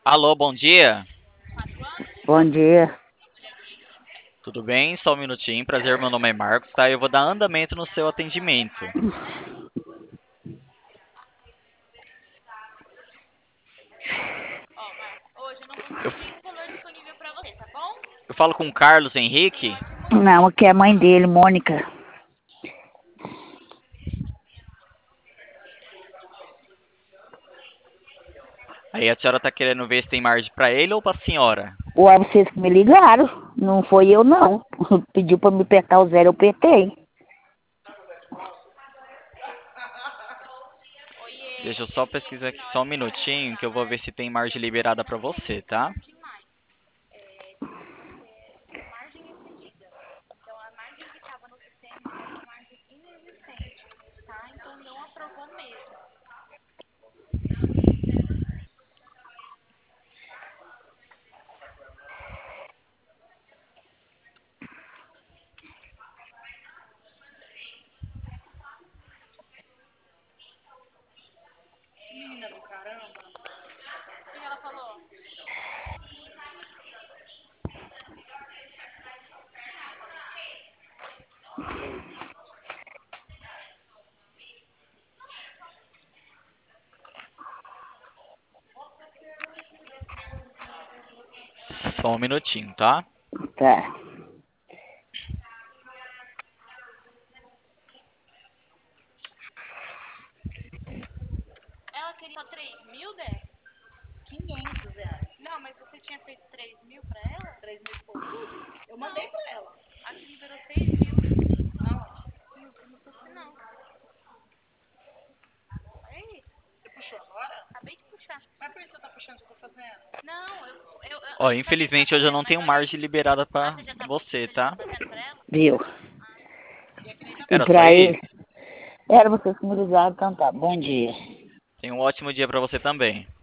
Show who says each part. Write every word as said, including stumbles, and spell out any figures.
Speaker 1: Alô, bom dia.
Speaker 2: Bom dia.
Speaker 1: Tudo bem? Só um minutinho. Prazer, meu nome é Marcos, tá? Eu vou dar andamento no seu atendimento. Eu, eu falo com o Carlos Henrique.
Speaker 2: Não, aqui é a mãe dele, Mônica.
Speaker 1: Aí a senhora tá querendo ver se tem margem pra ele ou pra senhora?
Speaker 2: Ué, vocês que me ligaram. Não foi eu, não. Pediu pra me apertar o zero, eu apertei.
Speaker 1: Deixa eu só pesquisar aqui só um minutinho que eu vou ver se tem margem liberada pra você, tá? Só um minutinho, tá?
Speaker 2: Tá.
Speaker 1: Ó, infelizmente hoje eu não tenho margem liberada pra você, tá?
Speaker 2: Viu? E
Speaker 1: Era só
Speaker 2: pra
Speaker 1: isso?
Speaker 2: ele, era vocês que me ligaram, então tá. Bom dia.
Speaker 1: Tenha um ótimo dia pra você também.